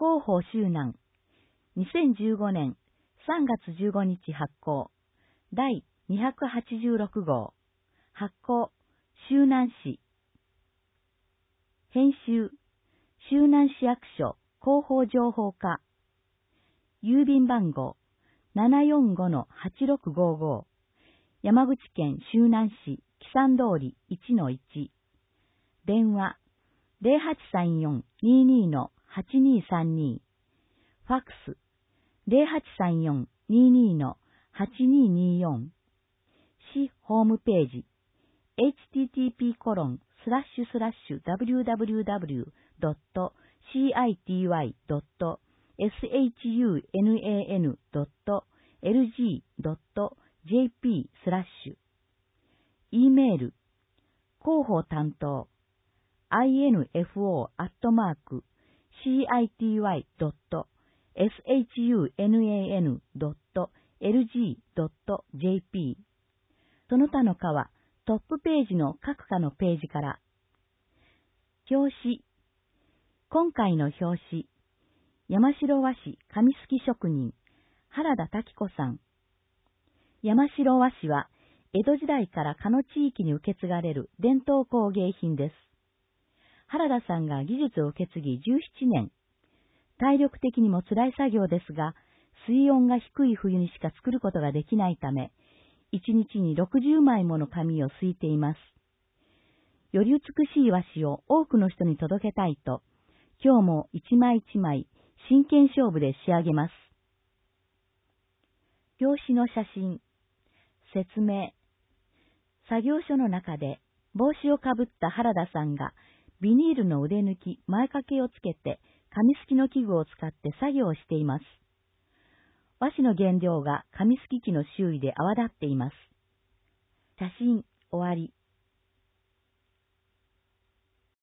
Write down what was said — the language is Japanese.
広報周南、2015年3月15日発行、第286号、発行、周南市。編集、周南市役所広報情報課。郵便番号、745-8655。山口県周南市木山通り 1-1。電話、0834-22-8232。ファックス、0834-22-8224。市ホームページ、http://www.city.sunan.lg.jp/。e メール、広報担当、info@city.sunan.lg.jp。その他の課はトップページの各課のページから。表紙。今回の表紙。山城和紙紙すき職人、原田滝子さん。山城和紙は、江戸時代からかの地域に受け継がれる伝統工芸品です。原田さんが技術を受け継ぎ17年。体力的にも辛い作業ですが、水温が低い冬にしか作ることができないため、1日に60枚もの紙をすいています。より美しい和紙を多くの人に届けたいと、今日も一枚一枚真剣勝負で仕上げます。表紙の写真。説明。作業所の中で帽子をかぶった原田さんがビニールの腕抜き前掛けをつけて紙すきの器具を使って作業をしています。和紙の原料が紙すき機の周囲で泡立っています。写真終わり。